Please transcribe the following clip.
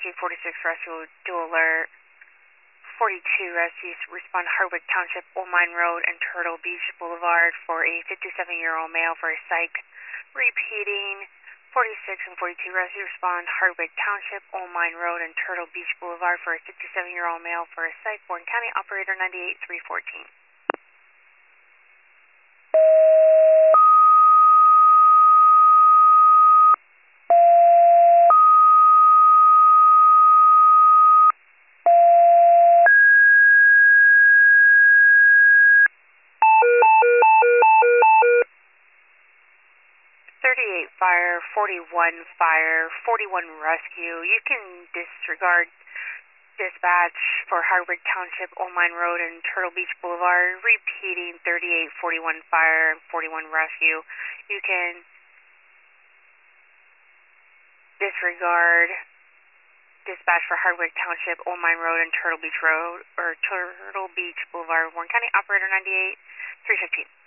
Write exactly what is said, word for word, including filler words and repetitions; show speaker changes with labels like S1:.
S1: Rescue forty-six Rescue Dual Alert. forty-two Rescue respond Hardwick Township, Old Mine Road and Turtle Beach Boulevard for a fifty-seven-year-old male for a psych. Repeating. forty-six and forty-two Rescue respond Hardwick Township, Old Mine Road and Turtle Beach Boulevard for a fifty-seven-year-old male for a psych. Warren County Operator ninety-eight three fourteen. thirty-eight fire, forty-one fire, forty-one rescue. You can disregard dispatch for Hardwick Township, Old Mine Road and Turtle Beach Boulevard. Repeating, thirty-eight, forty-one fire, and forty-one rescue. You can disregard dispatch for Hardwick Township, Old Mine Road and Turtle Beach Road or Turtle Beach Boulevard. Warren County Operator ninety-eight three fifteen.